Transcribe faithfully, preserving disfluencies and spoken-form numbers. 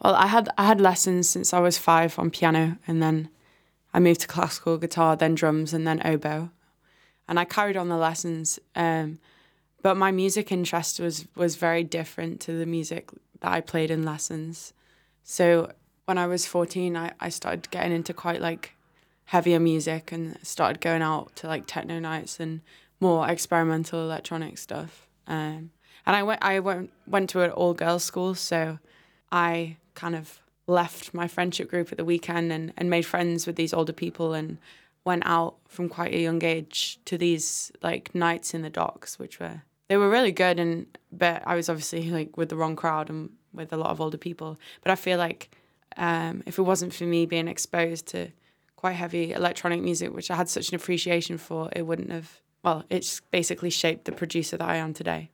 Well, I had I had lessons since I was five on piano, and then I moved to classical guitar, then drums, and then oboe, and I carried on the lessons. Um, but my music interest was was very different to the music that I played in lessons. So when I was fourteen, I, I started getting into quite like heavier music and started going out to like techno nights and more experimental electronic stuff. Um, and I went I went went to an all girls school, so I kind of left my friendship group at the weekend and, and made friends with these older people and went out from quite a young age to these like nights in the docks, which were they were really good. And but I was obviously like with the wrong crowd and with a lot of older people. But I feel like um, if it wasn't for me being exposed to quite heavy electronic music, which I had such an appreciation for, it wouldn't have. Well, it's basically shaped the producer that I am today.